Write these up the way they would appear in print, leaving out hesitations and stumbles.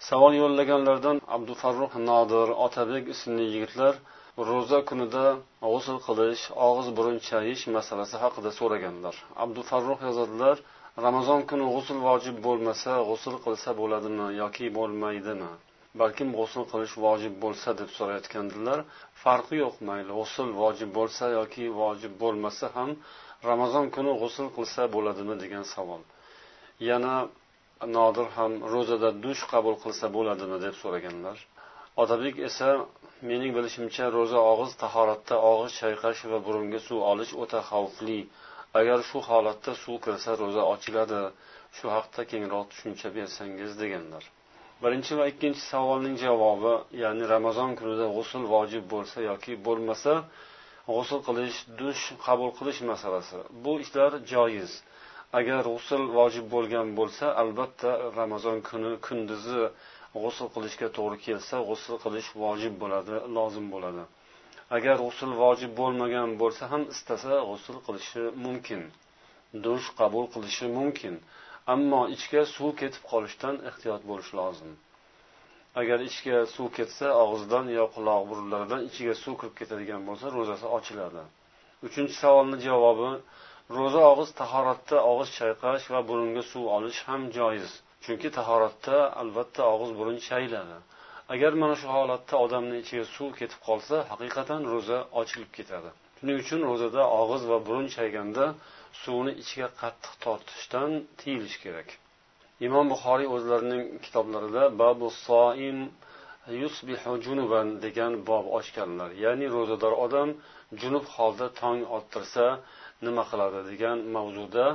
Savol yo'llaganlardan Abdufarruh Nodir, Otabek ismli yigitlar ro'za kunida g'usl qilish, og'iz burun chayish masalasi haqida so'raganlar. Abdufarruh yozadilar: Ramazon kuni g'usl vojib bo'lmasa, g'usl qilsa bo'ladimi yoki bo'lmaydimi? Balkim g'usl qilish vojib bo'lsa deb so'rayotgandilar. Farqi yo'q, mayli g'usl vojib bo'lsa yoki vojib bo'lmasa ham Ramazon kuni g'usl qilsa bo'ladimi degan savol. Yana Nodir ham ro'zada dush qabul qilsa bo'ladimi deb so'raganlar. Otabek esa mening bilishimcha ro'za og'iz tahoratda og'iz chayqash va burunga suv olish o'ta xavfli. Agar shu holatda suv kirsa ro'za ochiladi. Shu haqda kengroq tushuncha bersangiz deganlar. Birinchi va ikkinchi savolning javobi, ya'ni Ramazon kunida g'usl vojib bo'lsa yoki bo'lmasa, g'usl qilish, dush qabul qilish masalasi. Bu ishlar joiz. Agar g'usl vojib bo'lgan bo'lsa, albatta Ramazon kuni kunduzi g'usl qilishga to'g'ri kelsa, g'usl qilish vojib bo'ladi, lozim bo'ladi. Agar g'usl vojib bo'lmagan bo'lsa ham istasa g'usl qilishi mumkin. Dush qabul qilishi mumkin. Ammo ichga suv ketib qolishdan ehtiyot bo'lish lozim. Agar ichga suv ketsa, og'izdan yo quloq burunlaridan ichiga suv kirib ketadigan bo'lsa, ro'zasi ochiladi. Uchinchi savolning javobi, ro'za og'iz tahoratda og'iz chayqash va burunga suv olish ham joiz. Chunki tahoratda albatta og'iz burun chayladi. Agar mana shu holatda odamning ichiga suv ketib qolsa, haqiqatan ro'za ochilib ketadi. Shuning uchun ro'zada og'iz va burun chayganda suvni ichiga qattiq tortishdan tiyilish kerak. Imom Buxoriy o'zlarining kitoblarida Babu soim yusbihu junuban degan bob ochganlar. Ya'ni ro'zador odam junub holda tong ottirsa nima qiladi degan mavzuda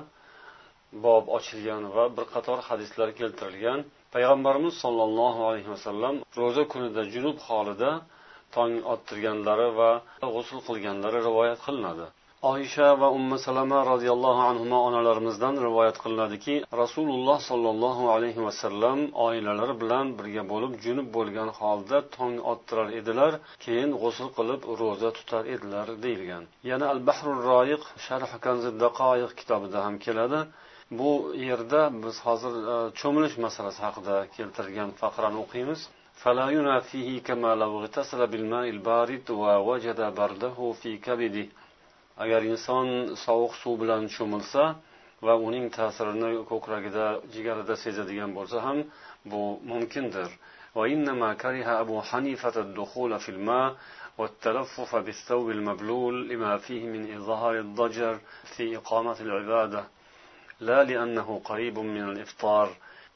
bob ochilgan va bir qator hadislar keltirilgan. Payg'ambarimiz sollallohu alayhi vasallam ro'za kunida junub holida tong ottirganlari va g'usl qilganlari rivoyat qilinadi. Oysha va Ummu Salama radhiyallohu anhuma onalarimizdan rivoyat qilinadiki, Rasululloh sollallohu alayhi vasallam oilalari bilan birga bo'lib junub bo'lgan holda tong ottirar edilar, keyin g'usl qilib ro'za tutar edilar deyilgan. Yana Al-Bahrur Royiq Sharh Kanzid Daqoiq kitobida ham keladi. Bu yerda biz hozir cho'milish masalasi haqida keltirilgan faqrani o'qiymiz. فلا ينافيه كما لو اغتسل بالماء البارد ووجد برده في كبده. Agar inson sovuq suv bilan cho'milsa va uning ta'sirini ko'kragida, jigarida sezadigan bo'lsa ham bu mumkindir. Va innama kariha Abu Hanifa ad-dukhul fi al-ma' wa at-talaffuf bis-thawb al-mablul lima fihi min izhar ad-dajar fi iqamati al-ibadah la li'annahu qaribun min al-iftar.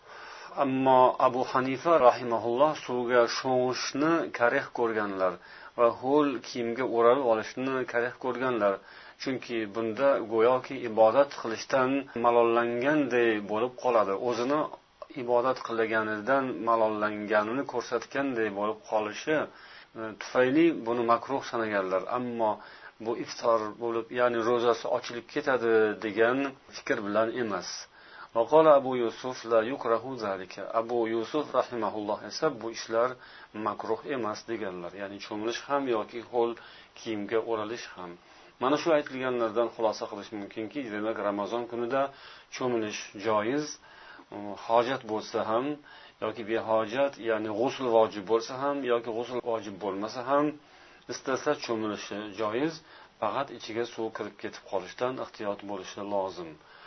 Ammo Abu Hanifa rahimahulloh suvga sho'ng'ishni karih ko'rganlar va ho'l kiyimga o'ralib olishni karih ko'rganlar. Chunki bunda go'yoki ibodat qilishdan malollanganday bo'lib qoladi. O'zini ibodat qilganidan malollanganini ko'rsatganday bo'lib qolishi tufayli buni makruh sanaganlar. Ammo bu iftor bo'lib, ya'ni ro'zasi ochilib ketadi degan fikr bilan emas. وقال أبو يوسف لا يكره ذلك. Abu Yusuf rahimahulloh esa bu ishlar makruh emas deganlar. Ya'ni cho'milish ham yoki ho'l kiyimga o'ralish ham. Mana shu aytilganlardan xulosa qilish mumkinki, demak Ramazon kunida cho'milish joiz, hojat bo'lsa ham yoki behojat, ya'ni g'usl vojib bo'lsa ham yoki g'usl vojib bo'lmasa ham istasa cho'milishi joiz, faqat ichiga suv kirib ketib qolishdan ehtiyot bo'lishi lozim.